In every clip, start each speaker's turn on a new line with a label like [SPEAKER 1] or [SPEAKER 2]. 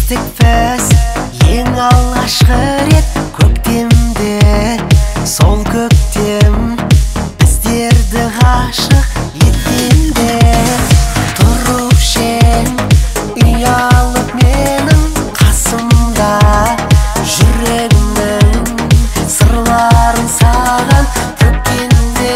[SPEAKER 1] Кештік біз ең алғашқы рет көктемде. Сол көктем біздерді ғашық еткенде. Тұрып шең ұялып менің қасымда, жүрегімнің сырларын саған төккенде.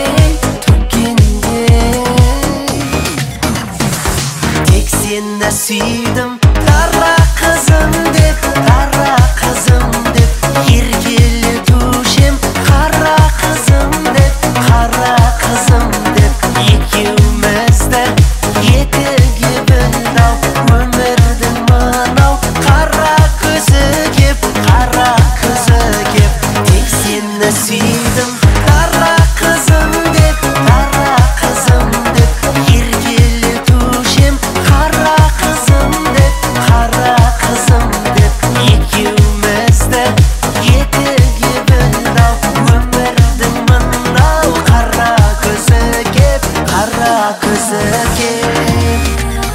[SPEAKER 1] Тек сені сүйдім, қара қызым деп, қара қызым деп. Еркелетушем қара қызым деп, қара қызым деп. Екеумізді екіге бөлді-ау өмірдің мынау қара көзі кеп, қара көзі кеп. Тек сені сүйдім, қара қызым деп, қара қызым деп. Еркелетушем қара қызым деп, қара қызым деп. Екеумізді екіге бөлді-ау өмірдің мынау қара көзі кеп, қара көзі кеп.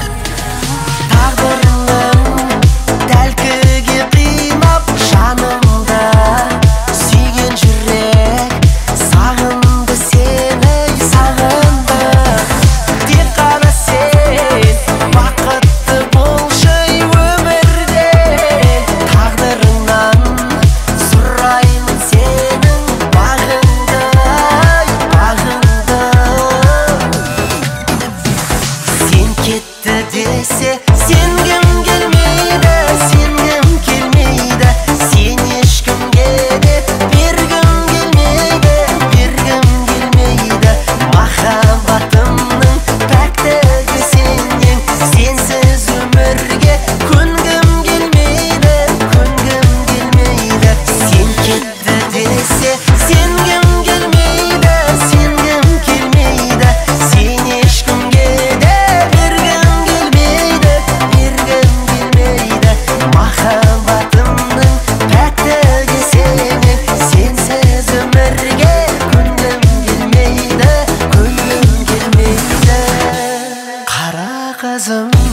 [SPEAKER 1] Тағдырыңның тәлкіге қинап жанымда, сүйген жүрек сағынды сені, сағынды. Тек қана сен бақытты болшы өмірде. Тағдырыңнан сұраймын сенің бағыңды, бағыңды. Сен кетті десе сенгім келмейді, сенгім келмейді. Сен ешкімге де бергім келмейді, бергім келмейді. Махаббатымның пәктігі сенен, сенсіз өмірге көнгім келмейді, көнгім келмейді. Сен кетті десе сенгім келмейді, сенгім келмейді. Сен ешкімге де бергім келмейді, бергім келмейді. Махаббатымның пәктігі сенен, сенсіз өмірге көнгім келмейді, көнгім келмейді. Қара қызым